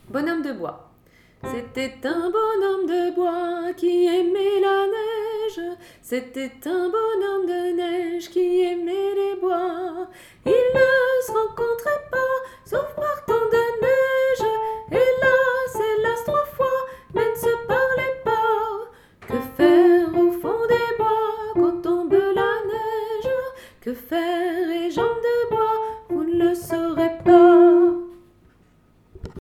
Bonhomme de bois. C'était un bonhomme de bois qui aimait la neige. C'était un bonhomme de neige qui aimait les bois. Ils ne se rencontraient pas, sauf par temps de neige. Hélas, hélas, trois fois, mais ne se parlaient pas. Que faire au fond des bois quand tombe la neige? Que faire